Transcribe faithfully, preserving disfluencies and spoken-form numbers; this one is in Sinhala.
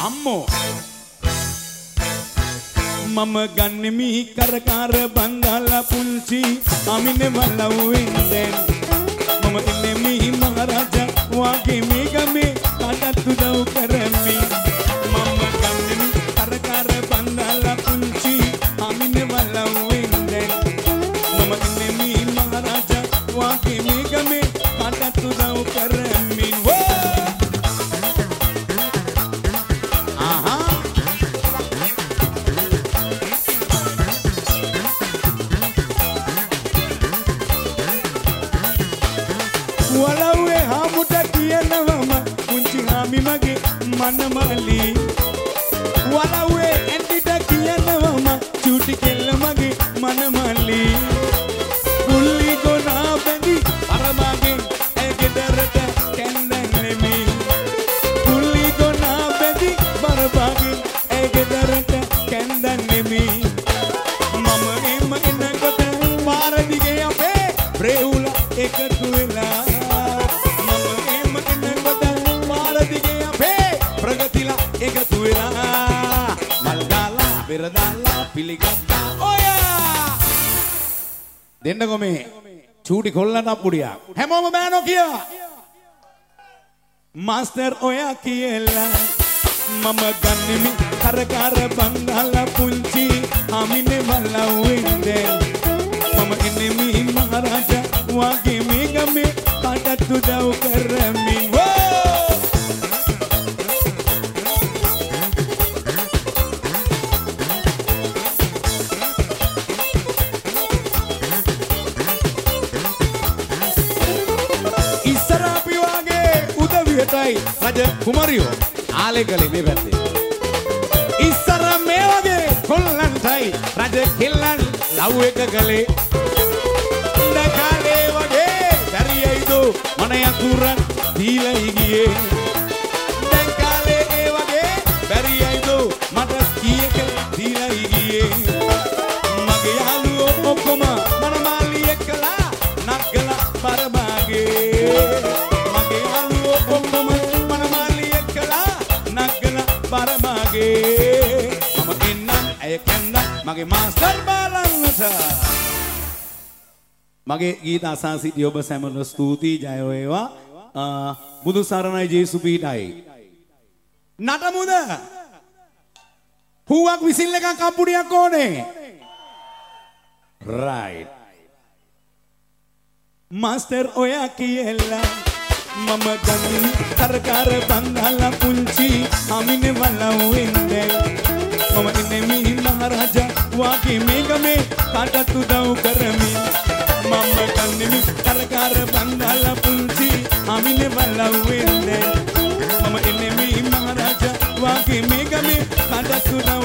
අම්මෝ මම ගන්නෙමි කරකාර බංගලා පුංචි අමිනේ මලවෙන්දෙන් මම ඉන්නේ මි මහරජා වාගේ මේ ගමේ කටත් උදව් කරමි මම ගන්නෙමි කරකාර බංගලා පුංචි අමිනේ මලවෙන්දෙන් මම ඉන්නේ මි මහරජා වාගේ මේ ගමේ කටත් උදව් කරමි වලව්වේ හාමුට කියනවම පුංචි හාමි මගේ මනමාලි වලව්වේ ඇන්ටිට කියනවම චූටි කෙල්ල මගේ මනමාලි කුල්ලි ගොනා බැඳි අරමගෙන් ඇගෙදරට කැන්දැන්නෙමි කුල්ලි ගොනා බැඳි බරබගෙන් ඇගෙදරට කැන්දැන්නෙමි මම එම එනකොට පාර දිගේ අපේ බ්‍රේවුල එකතු වෙලා එකතු වෙලා මල් දාලා පෙර දාලා පිළිගත්තා ඔයා දෙන්නකො මේ චූටි කොල්ලට අප්පුඩියක් හැමෝම බෑනෝ කියා මාස්ටර් ඔයා කියලා මම ගන්නෙමි කරකාර බංගලා පුංචි අමිනේ මලවෙන්දෙන් මම ඉන්නේ මි මහරජා වාගේ මේ ගමේ කටත් උදව් කරමි රජ කුමරියෝ ආලේ කලේ මේ පැත්තේ ඉස්සර මේ වගේ කොල්ලන්ටයි රජ කෙල්ලන් ලව් එක කලේ දැකාලේ වගේ දරියයිද මන යතුරන් දීලා ගියේ දැන් කාලේ ඒ වගේ බැරියයිද මට කීයක දීලා ගියේ මගේ යාළුවෝ ඔක්කොම මනමාලි එක්කලා නග්ගලා පරමාගේ මගේ යාළුවෝ ඔක්කොම පරමගේ මම එන්නම් ඇය කැන්ද මගේ මාස්ටර් බලන්නට මගේ ගීත අසා සිටි ඔබ සැමට ස්තුතියි ජය වේවා බුදු සරණයි ජේසු පීඨයි නටමුද හුවක් විසිල් එකක් අප්පුඩියක් ඕනේ රයිට් මාස්ටර් ඔයා කියලා මම ගන්නෙමි කරකාර බංගලා පුංචි අමිනේ මලවෙන්දෙන් මම ඉන්නේ මි මහරජා වාගේ මේ ගමේ කටත් උදව් කරමි මම ගන්නෙමි කරකාර බංගලා පුංචි අමිනේ මලවෙන්දෙන් මම ඉන්නේ මි මහරජා වාගේ මේ ගමේ කටත් උදව්